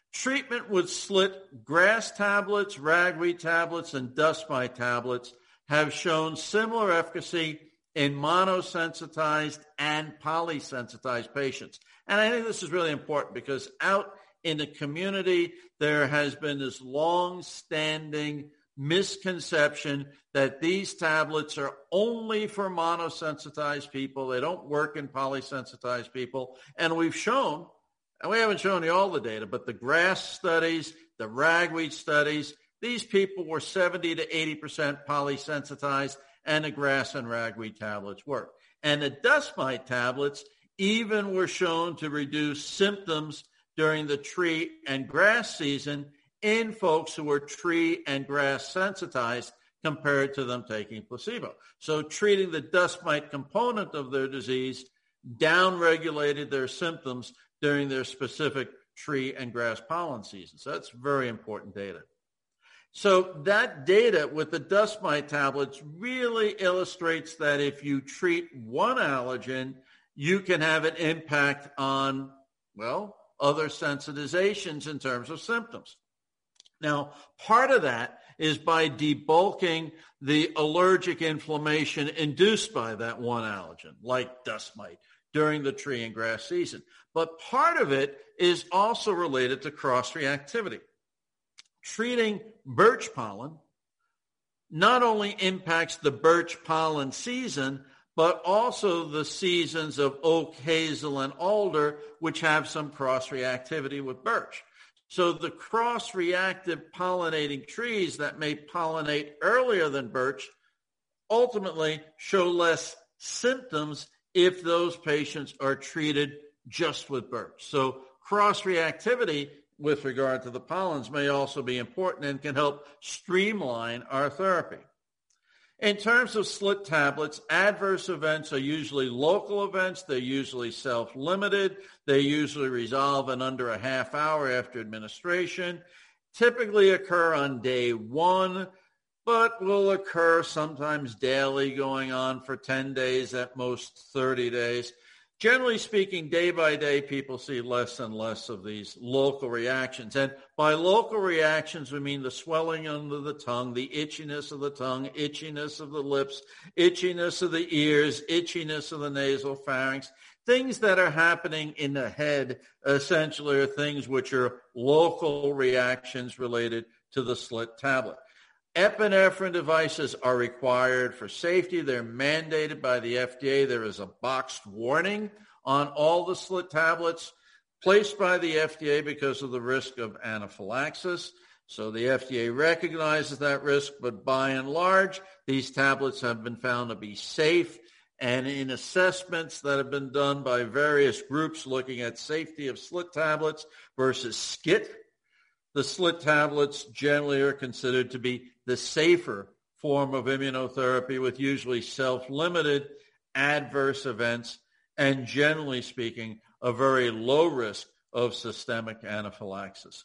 Treatment with slit grass tablets, ragweed tablets, and dust mite tablets have shown similar efficacy in monosensitized and polysensitized patients. And I think this is really important because out in the community, there has been this long-standing misconception that these tablets are only for monosensitized people. They don't work in polysensitized people. And we've shown, and we haven't shown you all the data, but the grass studies, the ragweed studies, these people were 70 to 80% polysensitized, and the grass and ragweed tablets work. And the dust mite tablets even were shown to reduce symptoms during the tree and grass season in folks who were tree and grass sensitized compared to them taking placebo. So treating the dust mite component of their disease downregulated their symptoms during their specific tree and grass pollen season. So that's very important data. So that data with the dust mite tablets really illustrates that if you treat one allergen, you can have an impact on, well, other sensitizations in terms of symptoms. Now, part of that is by debulking the allergic inflammation induced by that one allergen, like dust mite, during the tree and grass season. But part of it is also related to cross-reactivity. Treating birch pollen not only impacts the birch pollen season, but also the seasons of oak, hazel, and alder, which have some cross-reactivity with birch. So the cross-reactive pollinating trees that may pollinate earlier than birch ultimately show less symptoms if those patients are treated just with birch. So cross-reactivity with regard to the pollens may also be important and can help streamline our therapy. In terms of slit tablets, adverse events are usually local events. They're usually self-limited. They usually resolve in under a half hour after administration, typically occur on day one, but will occur sometimes daily, going on for 10 days, at most 30 days. Generally speaking, day by day, people see less and less of these local reactions. And by local reactions, we mean the swelling under the tongue, the itchiness of the tongue, itchiness of the lips, itchiness of the ears, itchiness of the nasal pharynx. Things that are happening in the head essentially are things which are local reactions related to the slit tablet. Epinephrine devices are required for safety. They're mandated by the FDA. There is a boxed warning on all the slit tablets placed by the FDA because of the risk of anaphylaxis. So the FDA recognizes that risk, but by and large, these tablets have been found to be safe. And in assessments that have been done by various groups looking at safety of slit tablets versus SCIT, the slit tablets generally are considered to be the safer form of immunotherapy with usually self-limited adverse events and, generally speaking, a very low risk of systemic anaphylaxis.